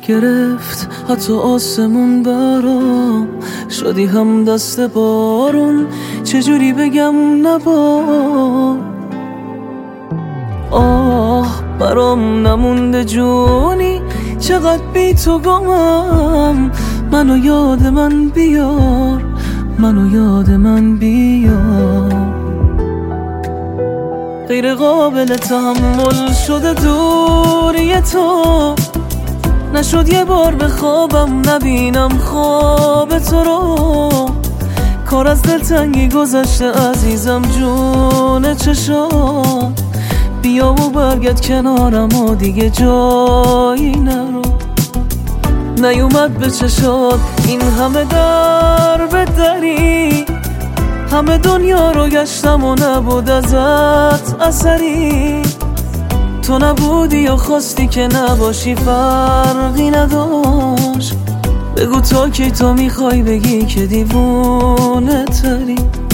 گرفت حتی آسمون برام، شدی هم دست بارون، چجوری بگم نبار. آه برام نمونده جونی، چقدر بی تو گمم. منو یاد من بیار، منو یاد من بیار. غیر قابل تحمل شده دوری تو، نشد یه بار به خوابم نبینم خواب تو رو. کار از دلتنگی گذشته عزیزم جون چشام، بیا و برگرد کنارم و دیگه جایی نرو. نیومد به چشات این همه در به دری، همه دنیا رو گشتم و نبود ازت اثری. تو نبودی یا خواستی که نباشی فرقی نداشت. بگو تا کی تو میخوای بگی که دیوونه تری.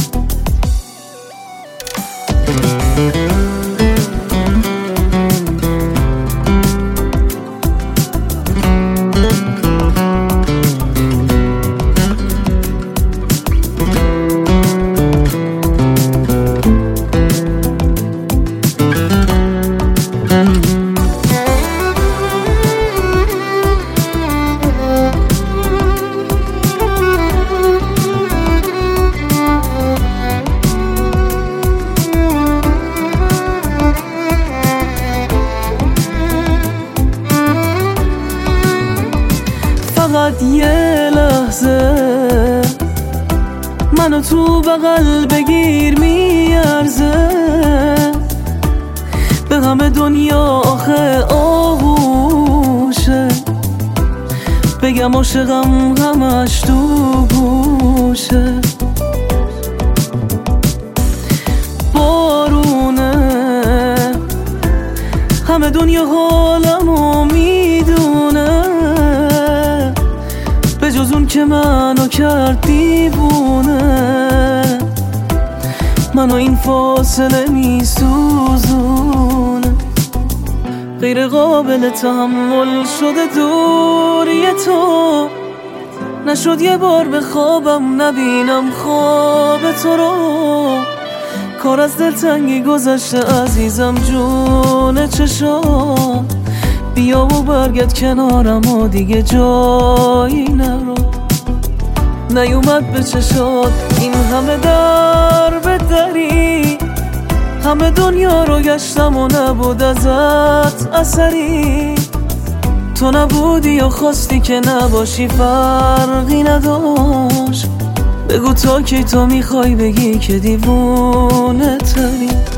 فقط یه لحظه منو تو بغل بگیر، میارزه به همه دنیا آخه آغوشه. بگم عاشقم همش تو گوشه. بارونه همه دنیا حالمو میدونه، به جز اون که منو کرد دیوونه. منو این فاصله میسوزونه. غیر قابل تحمل شده دوری تو، نشد یه بار به خوابم نبینم خواب تو رو. کار از دلتنگی گذشته عزیزم جون چشام، بیا و برگرد کنارم و دیگه جایی نرو. نیومد به چشات این همه در به دری، همه دنیا رو گشتم و نبود ازت اثری. تو نبودی یا خواستی که نباشی فرقی نداشت. بگو تا کی تو میخوای بگی که دیوونه تری.